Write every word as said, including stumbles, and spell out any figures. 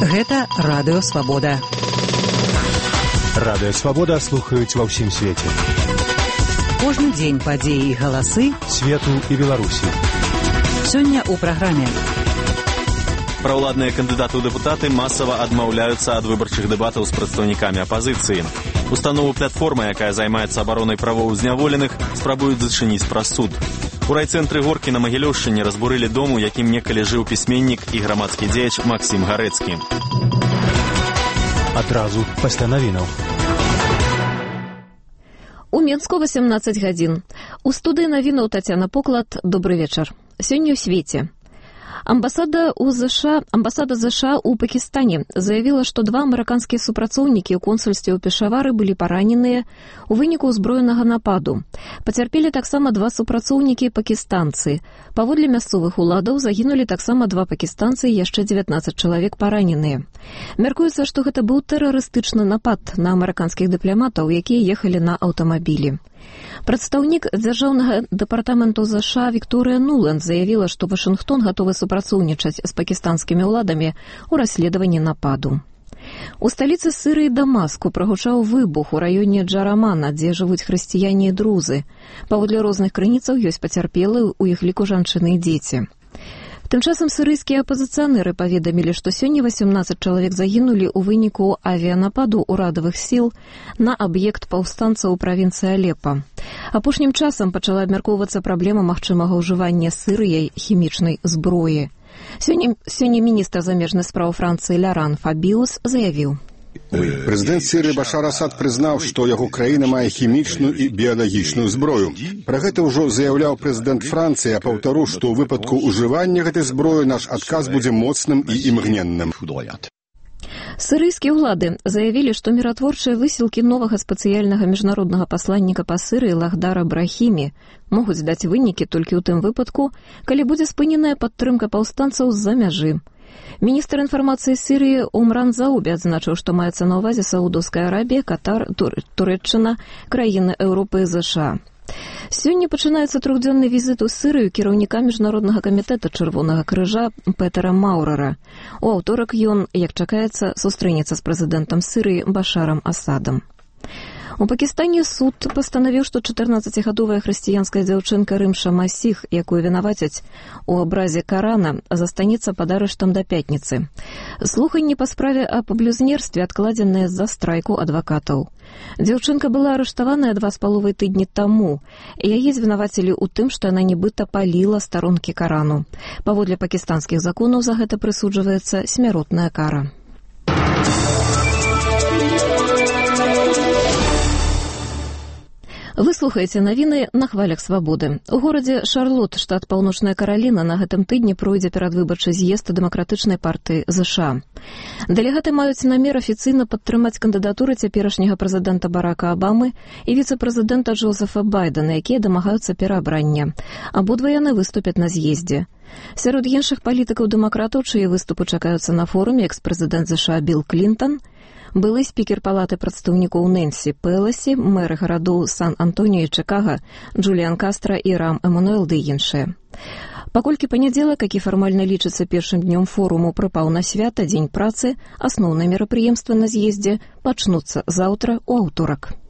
Гэта Радыё Свабода. Радыё Свабода слухаюць ва ўсім свеце. Кожны дзень падзеі і галасы свету і Беларусі. Сёння ў праграме. Праўладныя кандыдаты ў дэпутаты масава адмаўляюцца ад выбарчых дэбатаў з прадстаўнікамі апазіцыі. Установу платформы, якая займаецца абаронай правоў зняволеных, спрабуюць зачыніць праз суд. У райцэнтры Горкі на Магілёўшчыне разбурылі дом, у якім некалі жыў пісьменнік і грамадскі дзеяч Максім Гарэцкі. Адразу пасля навінаў. У Менску васемнаццаць гадзін. У студыі навінаў Тацяна Поклад. Добры вечар. Сёння ў свеце. Амбасада ў ЗША, амбасада ЗША ў Пакістане заявіла, што два амерыканскія супрацоўнікі ў консульстве ў Пешавары былі параненыя ў выніку ўзброенага нападу. Пацярпелі таксама два супрацоўнікі пакістанцы. Паводле мясцовых уладаў загінулі таксама два пакістанцы і яшчэ дзевятнаццаць чалавек параненыя. Мяркуецца, што гэта быў тэрарыстычны напад на амерыканскіх дыпламатаў, якія ехалі на аўтамабілі. Прадстаўнік дзяржаўнага дэпартаменту ЗША Вікторыя Нуланд заявіла, што Вашынгтон гатовы супрацоўнічаць з пакістанскімі ўладамі ў расследаванні нападу. У сталіцы Сырыі Дамаску прагучаў выбух у раёне Джарамана, дзе жывуць хрысціяне і друзы. Паводле розных крыніцаў ёсць пацярпелыя, у іх ліку жанчыны і дзеці. Тым часам сырыйскія апазіцыянеры паведамілі, што сёння васемнаццаць чалавек загінулі ў выніку авіянападу ўрадавых сіл на аб'ект паўстанцаў у правінцыі Алепа. Апошнім часам пачала абмяркоўвацца праблема магчымага ўжывання Сырыяй хімічнай зброі. Сёння, сёння міністр замежных спраў Францыі Ляран Фабіус заявіў. Прэзідэнт Сірыі Башар Асад прызнаў, што яго краіна мае хімічную і біялагічную зброю. Пра гэта ўжо заяўляў прэзідэнт Францыі, а паўтару, што ў выпадку ўжывання гэтай зброі наш адказ будзе моцным і імгненным. Сырыйскія ўлады заявілі, што міратворчыя высілкі новага спецыяльнага міжнароднага пасланніка па Сырыі Лахдара Брахімі могуць даць вынікі толькі ў тым выпадку, калі будзе спыненая падтрымка паўстанцаў з-за мяжы. Міністр інфармацыі Сірыі Умран Заубі адзначыў, што маецца на ўвазе Саудаўская Арабія, Катар, Тур... Турэччына, краіны Еўропы і ЗША. Сёння пачынаецца трохдзённы візіт у Сырыю кіраўніка міжнароднага камітэта Чырвонага крыжа Петера Маўрара. У аўторак ён, як чакаецца, сустрэнецца з прэзідэнтам Сырыі Башарам Асадам. У Пакістане суд пастанавіў, што чатырнаццацігадовая хрысціянская дзяўчынка Рымша Масіх, якую вінавацяць у абразе Карана, застанецца пад арыштам да пятніцы. Слуханні па справе аб блюзнерстве адкладзеныя з-за страйку адвакатаў. Дзяўчынка была арыштаваная два з паловай тыдні таму. Яе звінавацілі ў тым, што яна нібыта паліла старонкі Карану. Паводле пакістанскіх законаў за гэта прысуджваецца смяротная кара. Вы слухаеце навіны на хвалях свабоды. У горадзе Шарлот, штат Паўночная Караліна, на гэтым тыдні пройдзе перадвыбарчы з'езд дэмакратычнай партыі ЗША. Дэлегаты маюць намер афіцыйна падтрымаць кандыдатуры цяперашняга прэзідэнта Барака Абамы і віцэ-прэзідэнта Джозефа Байдена, якія дамагаюцца пераабрання. Абодва яны выступяць на з'ездзе. Сярод іншых палітыкаў-дэмакратаў, чые выступы чакаюцца на форуме, экс-прэзідэнт ЗША Білл Клінтон, былы спікер палаты прадстаўнікоў Нэнсі Пеласі, мэры гарадоў Сан-Антоніо і Чыкага Джуліан Кастра і Рам Эмануэл ды іншыя. Паколькі панядзелак, які фармальна лічыцца першым днём форуму, прыпаў на свята, дзень працы, асноўныя мерапрыемствы на з'ездзе пачнуцца заўтра ў аўторак.